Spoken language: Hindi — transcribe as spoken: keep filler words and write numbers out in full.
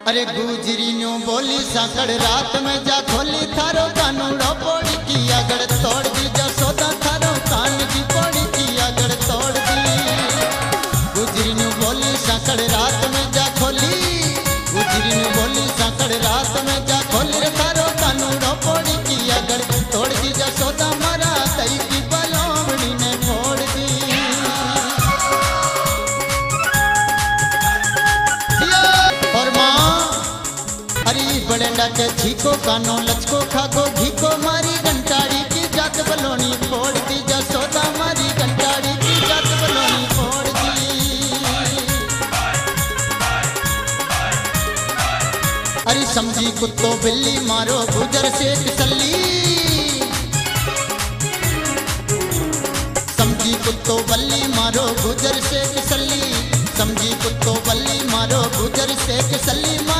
अरे गुजरी न्यू बोली साकड़ रात में जा खोली थारो कानूड़ो पोड़ी की अगड़ तोड़ दी जसोदा थारो कान की पोड़ी की अगड़ तोड़ दी। गुजरी न्यू बोली साकड़ रात में जा खोली गुजरी न्यू बोली साकड़ रात में जा खोली रे थारो कानूड़ो पोड़ी की अगड़ तोड़ दी जसोदा मारा तई की बलोमड़ी ने फोड़ दी। और माँ अरे बड़ेंडा के झीको कानो लचको खाको घीको मारी घंटाड़ी की जात बलोनी फोड़ दी जसोदा मारी घंटाड़ी की जात बलोनी फोड़ दी। अरे समझी कुत्तो बिल्ली मारो गुजर से किसली समझी कुत्तो बल्ली मारो गुजर से किसली समझी कुत्तो बल्ली मारो गुजर से किसली।